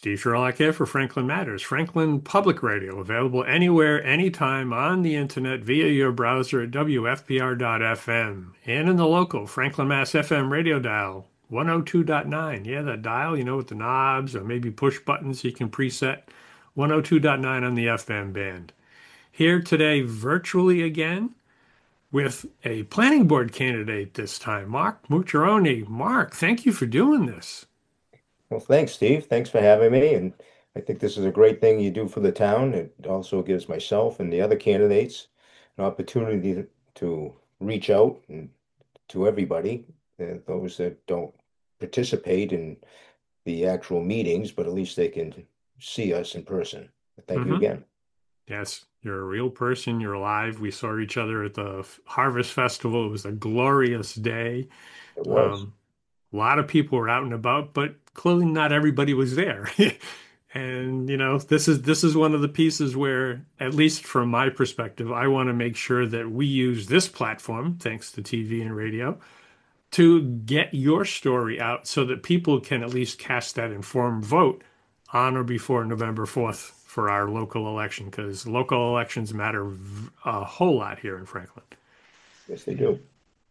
Steve Sherlock here for Franklin Matters, Franklin Public Radio, available anywhere, anytime on the internet via your browser at WFPR.FM and in the local Franklin Mass FM radio dial 102.9. Yeah, that dial, with the knobs or maybe push buttons you can preset 102.9 on the FM band. Here today virtually again with a planning board candidate this time, Mark Mucciarone. Mark, thank you for doing this. Well, thanks, Steve. Thanks for having me. And I think this is a great thing you do for the town. It also gives myself and the other candidates an opportunity to reach out to everybody, those that don't participate in the actual meetings, but at least they can see us in person. Thank you Mm-hmm. again. Yes, you're a real person. You're alive. We saw each other at the Harvest Festival. It was a glorious day. It was. Um, a lot of people were out and about, but clearly not everybody was there. And this is one of the pieces where, at least from my perspective, I want to make sure that we use this platform, thanks to TV and radio, to get your story out so that people can at least cast that informed vote on or before November 4th for our local election, because local elections matter a whole lot here in Franklin. Yes, they do.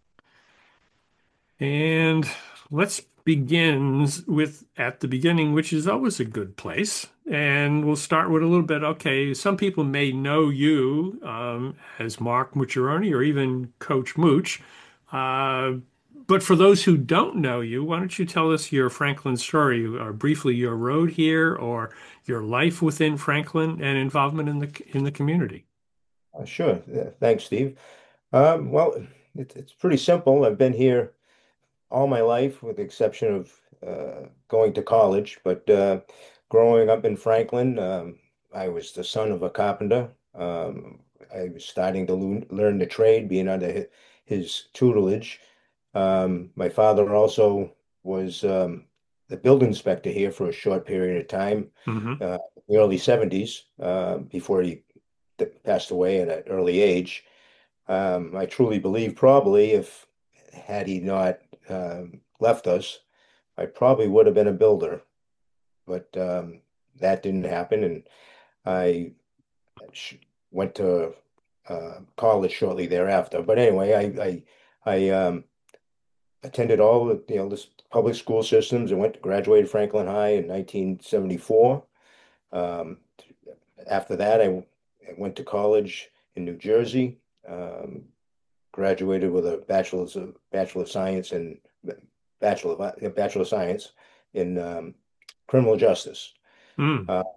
And let's begin with at the beginning, which is always a good place. And we'll start with a little bit. Okay, some people may know you as Mark Mucciarone or even Coach Mooch. Uh, but for those who don't know you, why don't you tell us your Franklin story, or briefly your road here, or your life within Franklin and involvement in the community? Sure. Thanks, Steve. Well, it's pretty simple. I've been here all my life, with the exception of going to college. But growing up in Franklin, I was the son of a carpenter. I was starting to learn the trade, being under his tutelage. My father also was the building inspector here for a short period of time, Hmm. the early 70s, before he passed away at an early age. I truly believe probably if had he not left us, I probably would have been a builder, but that didn't happen, and I sh went to college shortly thereafter. But anyway, I attended all the this public school systems and graduated Franklin High in 1974. Um, After that, I went to college in New Jersey. Um, Graduated with a bachelor of science and bachelor of science in criminal justice. Mm. Uh,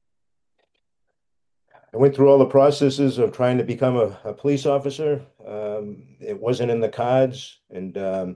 I went through all the processes of trying to become a police officer. It wasn't in the cards, and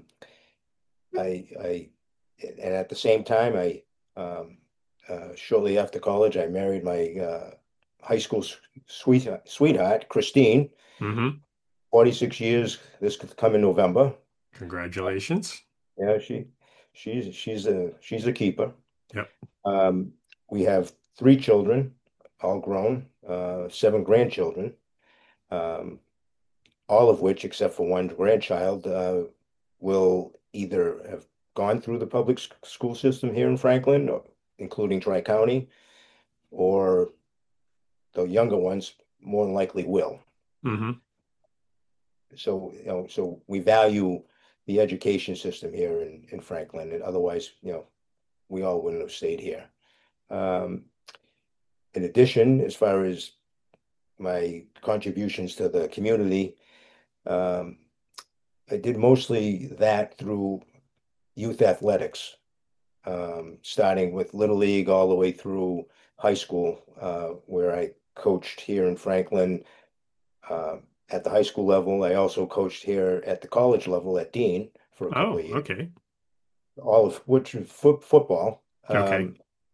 I and at the same time, I shortly after college, I married my high school sweetheart, Christine. Hmm. 46 years. This could come in November. Congratulations. Yeah, she's a keeper. Yep. Um, we have three children, all grown, seven grandchildren, um, all of which, except for one grandchild, will either have gone through the public school system here in Franklin, including Tri-County, or the younger ones more than likely will. Hmm. So, so we value the education system here in Franklin, and otherwise, we all wouldn't have stayed here. Um, in addition, as far as my contributions to the community, um, I did mostly that through youth athletics, starting with Little League all the way through high school, where I coached here in Franklin uh, at the high school level. I also coached here at the college level at Dean for a couple Oh, of years, okay. all of which was football. Okay.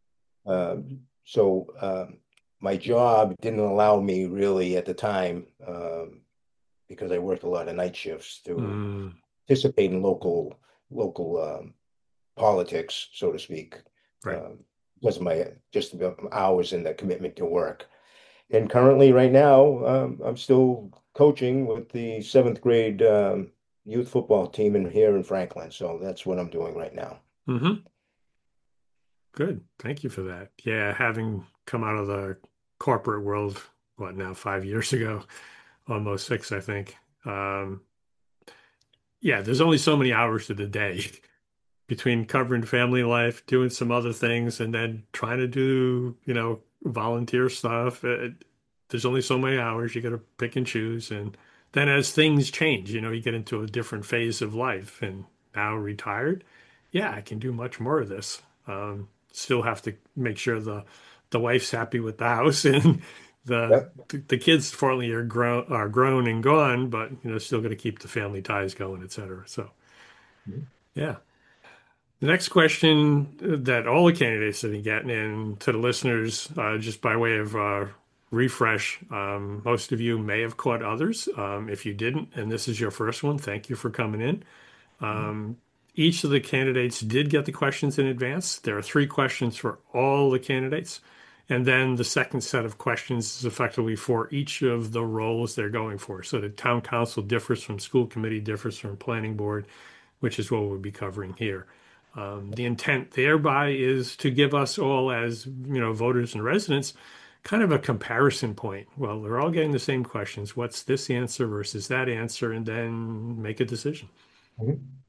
So my job didn't allow me really at the time, because I worked a lot of night shifts, to Mm, participate in local politics, so to speak, right. um, because of my just about hours and the commitment to work. And currently, right now, I'm still coaching with the seventh grade youth football team in here in Franklin. So that's what I'm doing right now. Hmm. Good. Thank you for that. Yeah, having come out of the corporate world, what now, 5 years ago, almost six, I think. Um, yeah, there's only so many hours of the day between covering family life, doing some other things, and then trying to do, volunteer stuff. There's only so many hours. You got to pick and choose. And then as things change, you get into a different phase of life. And now retired, yeah, I can do much more of this. Still have to make sure the wife's happy with the house and the Yep. the kids fortunately are grown and gone, but still got to keep the family ties going, et cetera. So yeah. The next question that all the candidates have been getting, and to the listeners, just by way of refresh, most of you may have caught others. If you didn't, and this is your first one, thank you for coming in. Each of the candidates did get the questions in advance. There are three questions for all the candidates. And then the second set of questions is effectively for each of the roles they're going for. So the town council differs from school committee, differs from planning board, which is what we'll be covering here. The intent thereby is to give us all, as voters and residents, kind of a comparison point. Well, they're all getting the same questions. What's this answer versus that answer? And then make a decision. Mhm.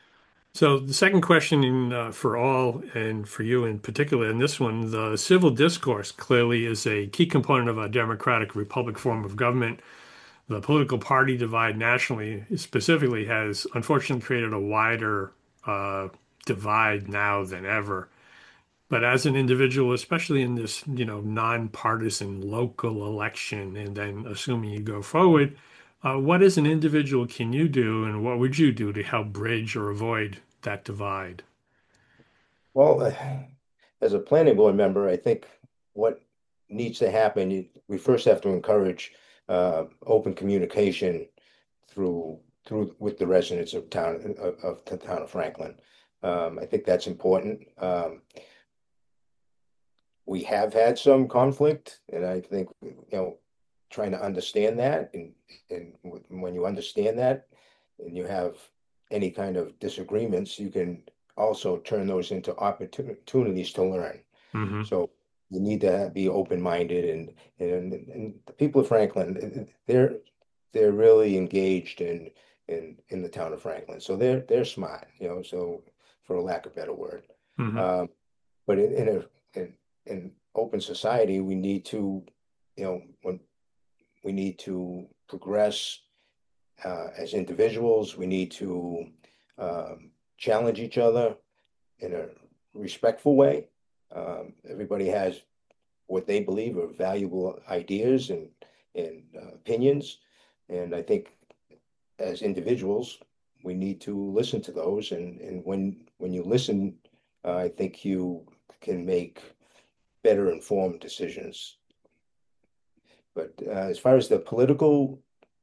So the second question for all, and for you in particular, in this one, the civil discourse clearly is a key component of a democratic republic form of government. The political party divide nationally specifically has unfortunately created a wider uh, divide now than ever. But as an individual, especially in this, nonpartisan local election, and then assuming you go forward, what as an individual can you do, and what would you do to help bridge or avoid that divide? Well, as a planning board member, I think what needs to happen, we first have to encourage open communication through with the residents of the town of Franklin. I think that's important. We have had some conflict, and I think trying to understand that, and when you understand that, and you have any kind of disagreements, you can also turn those into opportunities to learn. Hmm. So you need to be open-minded, and the people of Franklin, they're really engaged in the town of Franklin. So they're smart, so for a lack of a better word. Hmm. Um, but in open society, we need to, when we need to progress as individuals, we need to challenge each other in a respectful way. Everybody has what they believe are valuable ideas and opinions, and I think as individuals, we need to listen to those. And when you listen, I think you can make better informed decisions. But as far as the political,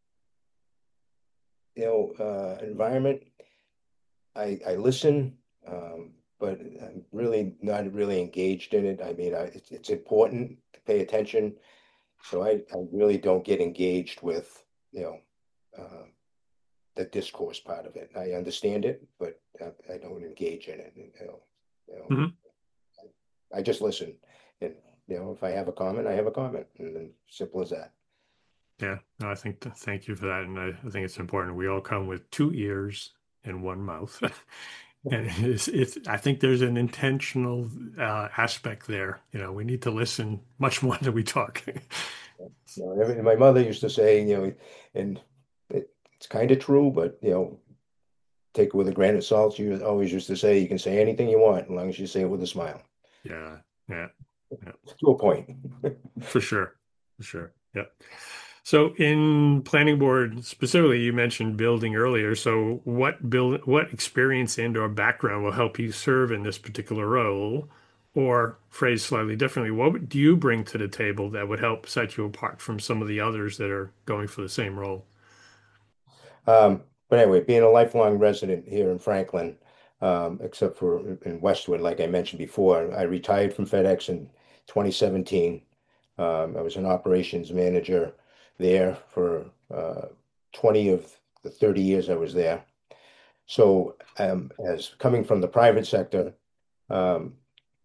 environment, I listen, but I'm really not really engaged in it. I mean, it's important to pay attention, so I really don't get engaged with, uh, the discourse part of it. I understand it, but I don't engage in it. You know, Hmm. I just listen, and if I have a comment, I have a comment, and then simple as that. Yeah, no, thank you for that. And I think it's important. We all come with two ears and one mouth. And I think there's an intentional aspect there. We need to listen much more than we talk. My mother used to say, and it's kind of true, but take it with a grain of salt. She always used to say, you can say anything you want as long as you say it with a smile. Yeah, yeah, yeah, To a point. for sure, for sure. Yeah. So in planning board specifically, you mentioned building earlier. So what experience and or background will help you serve in this particular role? Or phrased slightly differently, what do you bring to the table that would help set you apart from some of the others that are going for the same role? But anyway, being a lifelong resident here in Franklin, except for in Westwood, like I mentioned before, I retired from FedEx in 2017. I was an operations manager there for 20 of the 30 years I was there. So, as coming from the private sector, um,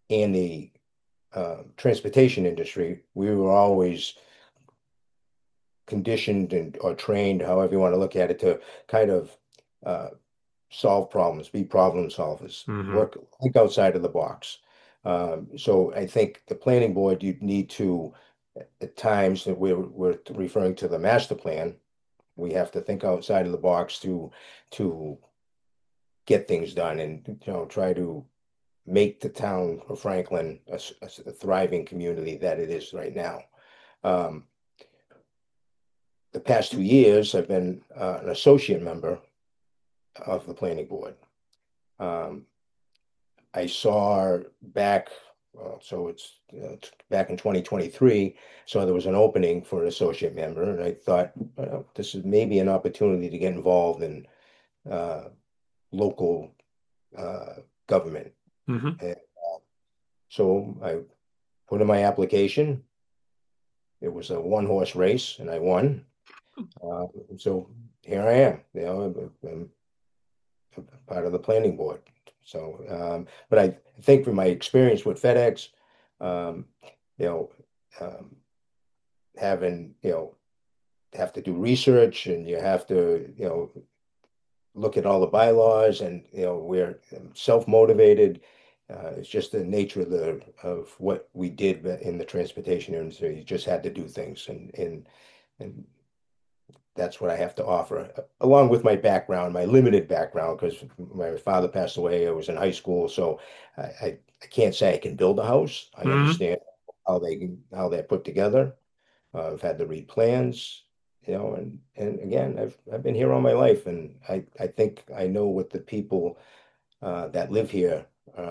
and the transportation industry, we were always conditioned and or trained, however you want to look at it, to kind of uh, solve problems, be problem solvers, Hmm. work, think outside of the box. So I think the planning board, you need to, at times that we're referring to the master plan, we have to think outside of the box to get things done and try to make the town of Franklin a thriving community that it is right now. Um, the past 2 years, I've been an associate member of the planning board. Um, I saw back, so it's back in 2023, so there was an opening for an associate member, and I thought, well, this is maybe an opportunity to get involved in uh, local uh, government. Hmm. And so I put in my application. It was a one-horse race, and I won. Uh, so here I am. I'm part of the planning board. So, but I think from my experience with FedEx, um, you know, um, having, have to do research and you have to, look at all the bylaws and, we're self-motivated. It's just the nature of what we did in the transportation industry. You just had to do things and that's what I have to offer, along with my background, my limited background, because my father passed away. I was in high school, so I can't say I can build a house. I Hmm. understand how they're put together. I've had to read plans, and again, I've been here all my life, and I think I know what the people that live here,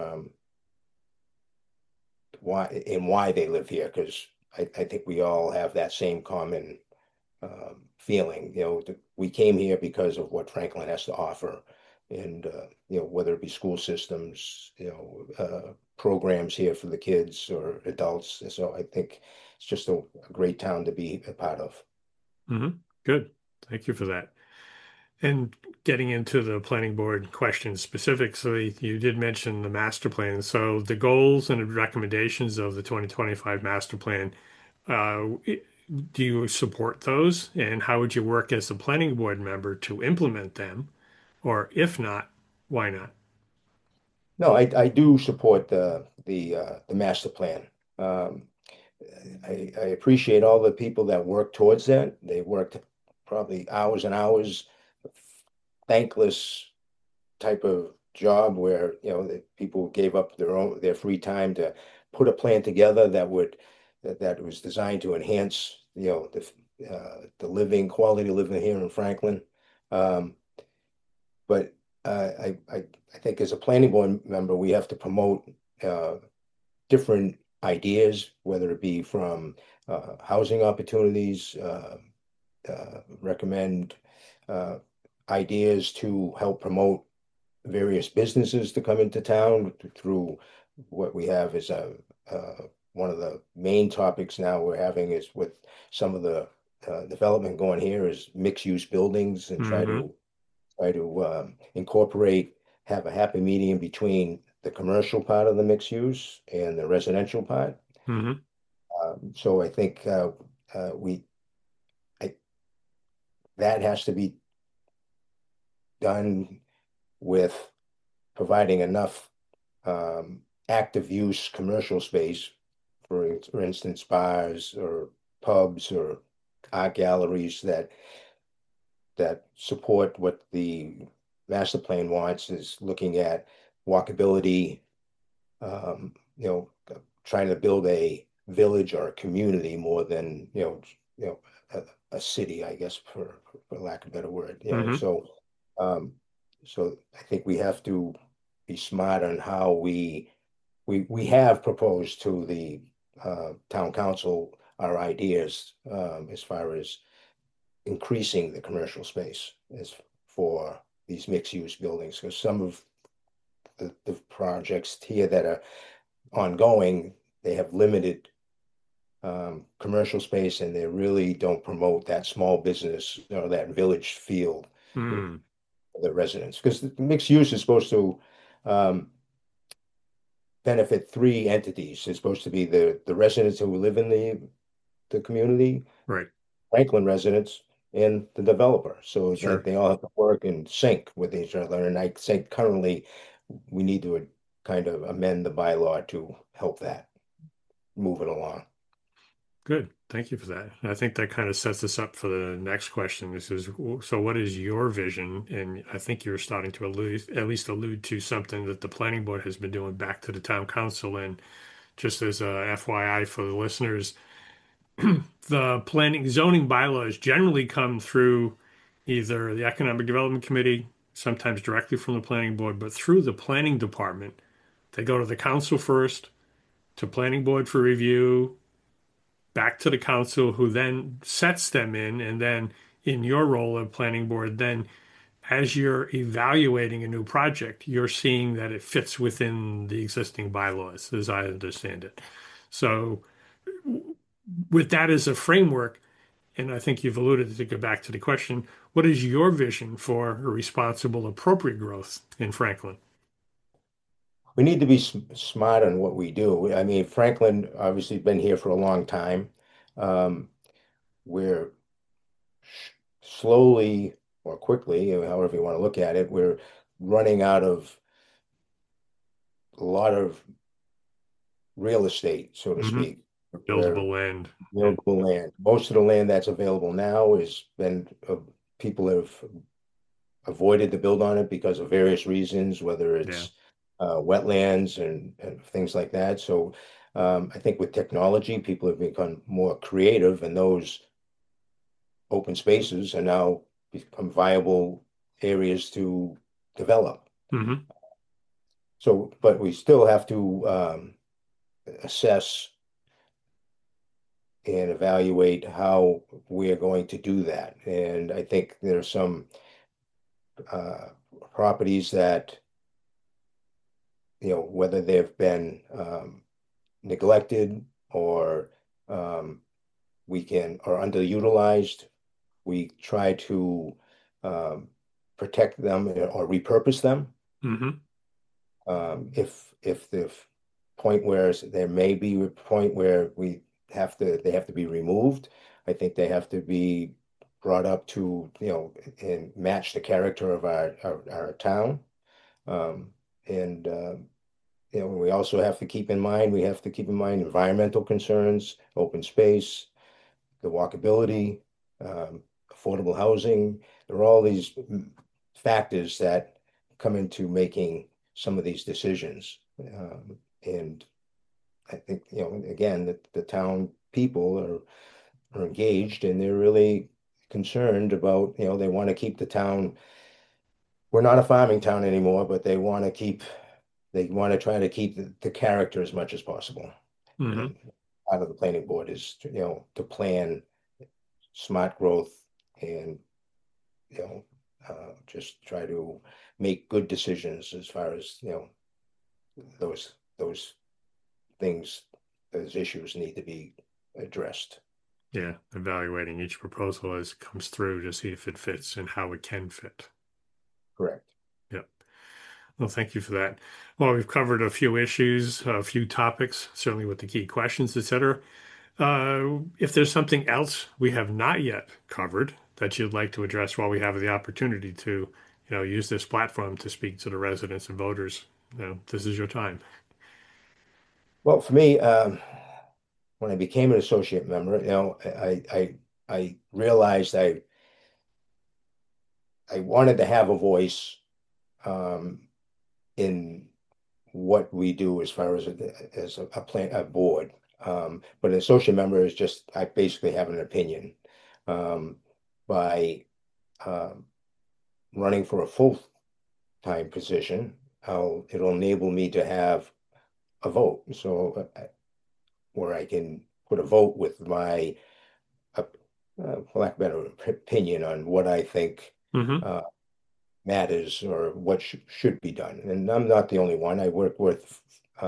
why they live here, because I think we all have that same common feeling. We came here because of what Franklin has to offer, and whether it be school systems, programs here for the kids or adults. So I think it's just a great town to be a part of. Hmm. Good. Thank you for that. And getting into the planning board questions specifically, you did mention the master plan. So the goals and the recommendations of the 2025 master plan, uh, do you support those? And how would you work as a planning board member to implement them? Or if not, why not? No, I do support the master plan. Um, I appreciate all the people that work towards that. They worked probably hours and hours, thankless type of job where the people gave up their free time to put a plan together that was designed to enhance the living quality of living here in Franklin. Um, but I think as a planning board member, we have to promote uh, different ideas, whether it be from housing opportunities, recommend uh, ideas to help promote various businesses to come into town through what we have is one of the main topics now we're having is with some of the development going here is mixed use buildings and Hmm. try to incorporate, have a happy medium between the commercial part of the mixed use and the residential part. Hmm. So I think we I, that has to be done with providing enough um, active use commercial space, for instance, bars or pubs or art galleries that support what the master plan wants is looking at walkability, um, trying to build a village or a community more than, a city, I guess, for lack of a better word. Hmm. Um, so I think we have to be smart on how we have proposed to the town council our ideas as far as increasing the commercial space as for these mixed-use buildings. Because some of the projects here that are ongoing, they have limited commercial space and they really don't promote that small business or that village feel for Hmm. the residents. Because the mixed use is supposed to um, benefit three entities. It's supposed to be the residents who live in the community, Right. Franklin residents, and the developer, so that Sure. they all have to work in sync with each other. And I think currently we need to kind of amend the bylaw to help that move it along. Good. Thank you for that. I think that kind of sets us up for the next question. This is, so what is your vision? And I think you're starting to at least allude to something that the planning board has been doing back to the town council. And just as a FYI for the listeners, the planning zoning bylaws generally come through either the Economic Development Committee, sometimes directly from the planning board, but through the planning department. They go to the council first, to planning board for review, back to the council, who then sets them in, and then in your role of planning board, then as you're evaluating a new project, you're seeing that it fits within the existing bylaws, as I understand it. So with that as a framework, and I think you've alluded to go back to the question, what is your vision for a responsible, appropriate growth in Franklin? We need to be smart on what we do. I mean, Franklin obviously been here for a long time. Um, we're slowly or quickly, however you want to look at it, we're running out of a lot of real estate, so to Hmm. speak, where Buildable land. Yeah. available land. Most of the land that's available now has been people have avoided to build on it because of various reasons, whether Yeah. it's wetlands and things like that. So I think with technology, people have become more creative, and those open spaces are now become viable areas to develop. Hmm. So, but we still have to assess and evaluate how we are going to do that. And I think there are some uh, properties that, whether they've been neglected or um, or underutilized, we try to um, protect them or repurpose them. Hmm. If the point where there may be a point where they have to be removed, I think they have to be brought up to, and match the character of our town. Um, and we also have to keep in mind, environmental concerns, open space, the walkability, um, affordable housing. There are all these factors that come into making some of these decisions. And I think, again, that the town people are engaged, and they're really concerned about, they want to keep the town. We're not a farming town anymore, but they want to try to keep the character as much as possible. Hmm. And part of the planning board is, to plan smart growth and, you know, just try to make good decisions as far as, those things, those issues need to be addressed. Yeah. Evaluating each proposal as it comes through to see if it fits and how it can fit. Correct. Yep. Well, thank you for that. Well, we've covered a few issues, a few topics, certainly with the key questions, et cetera. If there's something else we have not yet covered that you'd like to address while we have the opportunity to, use this platform to speak to the residents and voters, this is your time. Well, for me, when I became an associate member, I realized I wanted to have a voice um, in what we do as far as a board. But an associate member is just I basically have an opinion. Um, by um, running for a full-time position, it'll enable me to have a vote. So where I can put a vote with my, for lack of a better opinion on what I think Hmm. uh, matters or what should be done. And I'm not the only one. I work with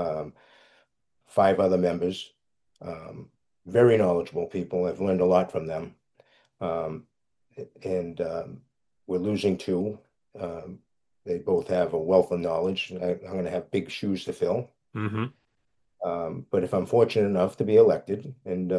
five other members, um, very knowledgeable people. I've learned a lot from them. Um, and we're losing two. Um, they both have a wealth of knowledge. I'm going to have big shoes to fill. Mm-hmm. But if I'm fortunate enough to be elected, and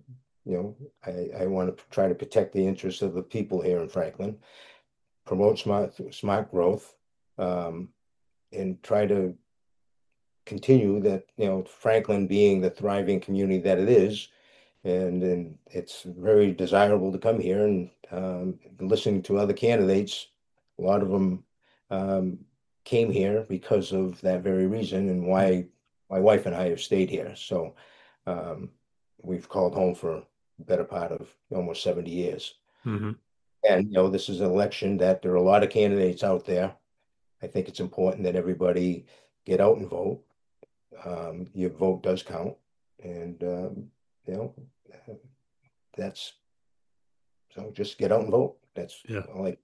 I want to try to protect the interests of the people here in Franklin, promote smart growth, um, and try to continue that, Franklin being the thriving community that it is, and it's very desirable to come here and listening to other candidates. A lot of them um, came here because of that very reason, and why my wife and I have stayed here. So um, we've called home for the better part of almost 70 years. Mm-hmm. And this is an election that there are a lot of candidates out there. I think it's important that everybody get out and vote. Your vote does count, and you know, that's so just get out and vote. That's Yeah, all I.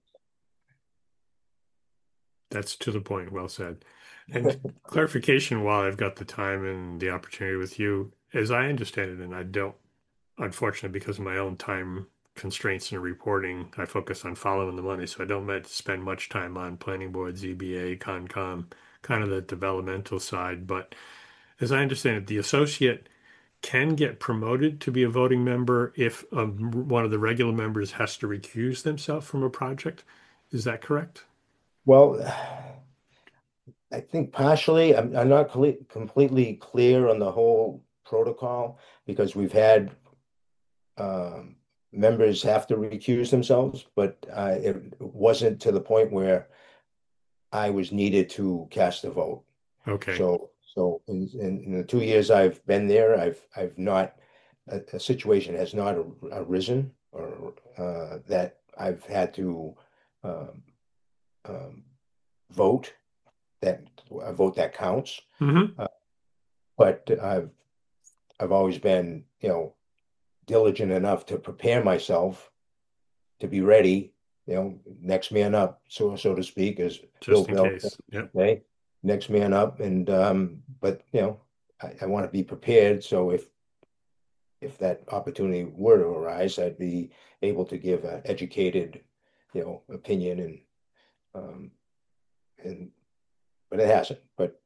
that's to the point. Well said. And clarification while I've got the time and the opportunity with you, as I understand it, and I don't, unfortunately, because of my own time constraints and reporting, I focus on following the money. So I don't meant to spend much time on planning board, ZBA, Concom, kind of the developmental side. But as I understand it, the associate can get promoted to be a voting member if one of the regular members has to recuse themselves from a project. Is that correct? Well, I think partially. I'm not completely clear on the whole protocol because we've had um, members have to recuse themselves, but it wasn't to the point where I was needed to cast a vote. Okay. So in the 2 years I've been there, I've not a situation has not arisen or that I've had to um, um, vote that a vote that counts. Hmm. Uh, but I've always been, diligent enough to prepare myself to be ready, next man up, so to speak, as Bill Just in Bell case. Yep. say, next man up. And but I want to be prepared. So if that opportunity were to arise, I'd be able to give an educated, opinion um, and but it hasn't. But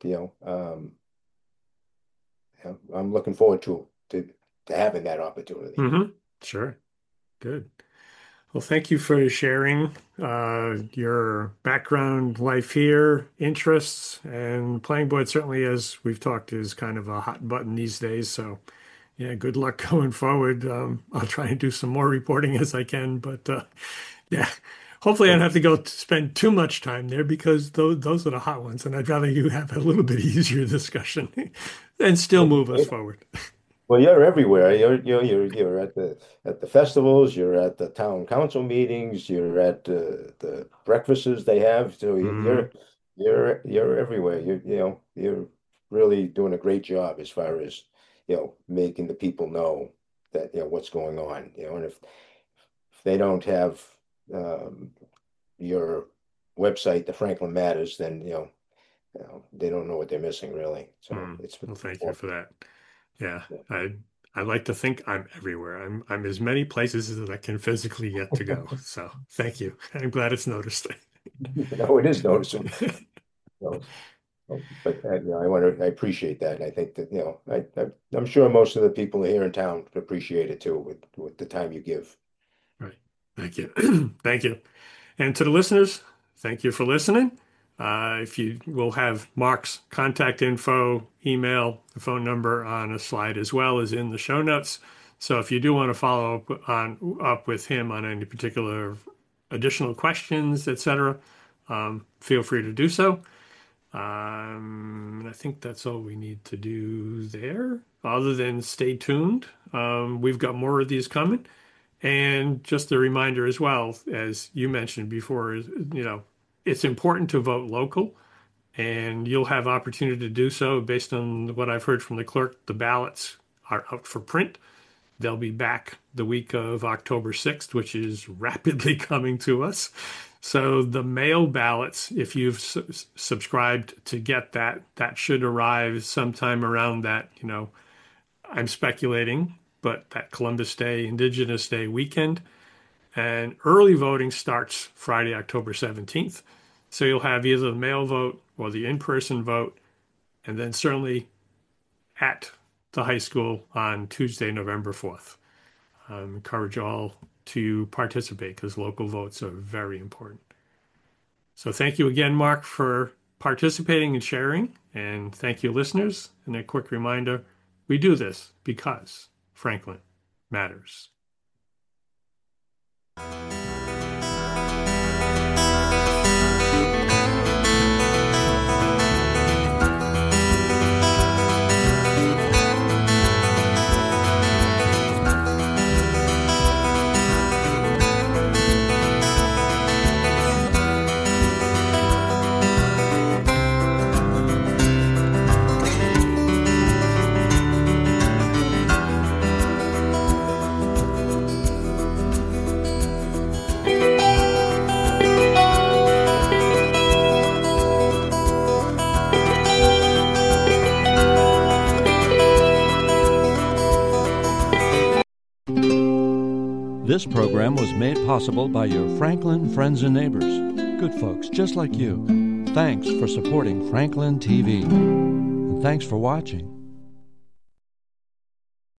I'm looking forward to having that opportunity. Hmm. Sure. Good. Well, thank you for sharing your background, life here, interests, and playing board certainly, as we've talked, is kind of a hot button these days. So, yeah, good luck going forward. I'll try and do some more reporting as I can, but yeah, hopefully I don't So, have to go spend too much time there because those are the hot ones, and I'd rather you have a little bit easier discussion and still move us forward. well, you're everywhere. You're at the festivals. You're at the town council meetings. You're at the breakfasts they have. So Hmm. you're everywhere. You're really doing a great job as far as making the people know that what's going on. And if they don't have um, your website, the Franklin Matters, then they don't know what they're missing really. So Mm. it's Well, thank you for important. that. Yeah, I like to think I'm everywhere. I'm as many places as I can physically get to go. So thank you. I'm glad it's noticed. No, it is noticeable. So, but I appreciate that. And I think that I'm sure most of the people here in town appreciate it too with the time you give. Right. Thank you. Thank you. And to the listeners, thank you for listening. If you will have Mark's contact info, email, the phone number on a slide as well as in the show notes. So if you do want to follow up with him on any particular additional questions, etc., feel free to do so. And I think that's all we need to do there, other than stay tuned. We've got more of these coming. And just a reminder as well, as you mentioned before, it's important to vote local, and you'll have opportunity to do so based on what I've heard from the clerk. The ballots are out for print. They'll be back the week of October 6th, which is rapidly coming to us. So the mail ballots, if you've subscribed to get that, that should arrive sometime around that, I'm speculating, but that Columbus Day, Indigenous Day weekend. And early voting starts Friday, October 17th. So you'll have either the mail vote or the in person vote. And then certainly at the high school on Tuesday, November 4th. Encourage all to participate because local votes are very important. So thank you again, Mark, for participating and sharing. And thank you, listeners. And a quick reminder, we do this because Franklin matters. This program was made possible by your Franklin friends and neighbors, good folks just like you. Thanks for supporting Franklin TV. And thanks for watching.